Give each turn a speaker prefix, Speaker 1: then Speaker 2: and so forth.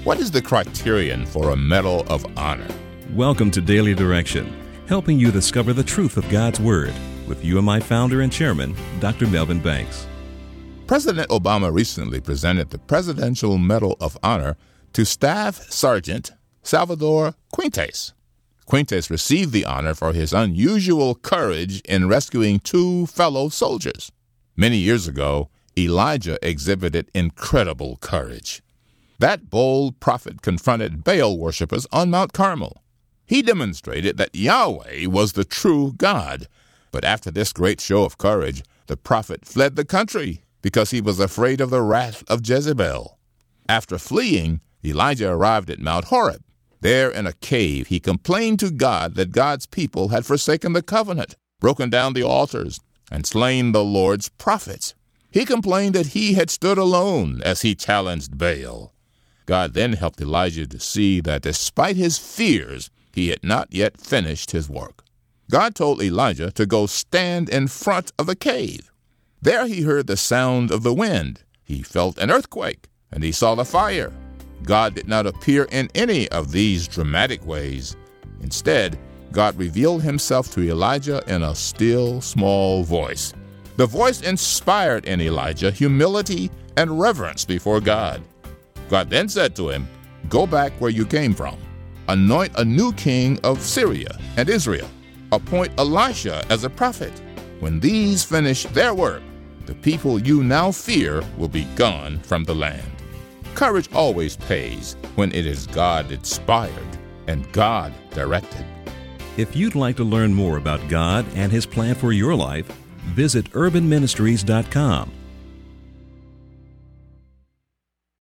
Speaker 1: What is the criterion for a Medal of Honor?
Speaker 2: Welcome to Daily Direction, helping you discover the truth of God's Word with UMI founder and chairman, Dr. Melvin Banks.
Speaker 1: President Obama recently presented the Presidential Medal of Honor to Staff Sergeant Salvador Quintes. Quintes received the honor for his unusual courage in rescuing two fellow soldiers. Many years ago, Elijah exhibited incredible courage. That bold prophet confronted Baal worshippers on Mount Carmel. He demonstrated that Yahweh was the true God. But after this great show of courage, the prophet fled the country because he was afraid of the wrath of Jezebel. After fleeing, Elijah arrived at Mount Horeb. There in a cave, he complained to God that God's people had forsaken the covenant, broken down the altars, and slain the Lord's prophets. He complained that he had stood alone as he challenged Baal. God then helped Elijah to see that despite his fears, he had not yet finished his work. God told Elijah to go stand in front of the cave. There he heard the sound of the wind. He felt an earthquake, and he saw the fire. God did not appear in any of these dramatic ways. Instead, God revealed himself to Elijah in a still, small voice. The voice inspired in Elijah humility and reverence before God. God then said to him, "Go back where you came from. Anoint a new king of Syria and Israel. Appoint Elisha as a prophet. When these finish their work, the people you now fear will be gone from the land." Courage always pays when it is God-inspired and God-directed.
Speaker 2: If you'd like to learn more about God and His plan for your life, visit urbanministries.com